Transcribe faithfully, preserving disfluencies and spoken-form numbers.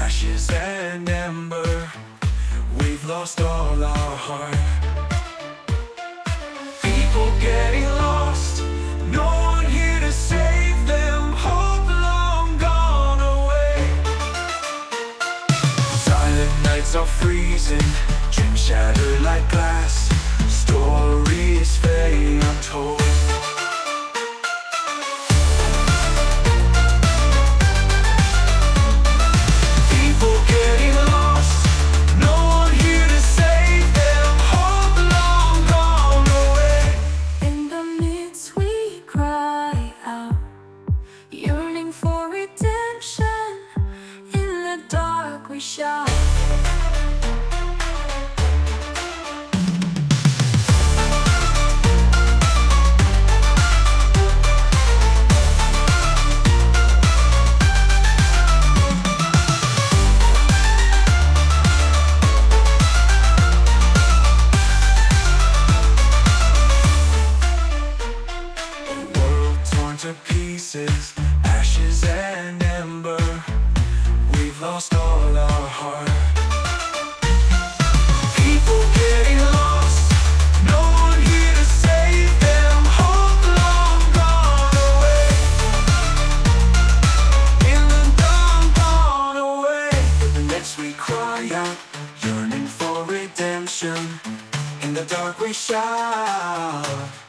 ashes and ember. We've lost all our heart. People getting lost, no one here to save them. Hope long gone away. Silent nights are freezing, dreams shatter like glass. Stories fade untold. We shout. A world torn to pieces, ashes and ember. We've lost all our heart. People getting lost, no one here to save them. Hope long gone away. In the dawn, gone away. In the nights we cry out, yearning for redemption. In the dark we shout.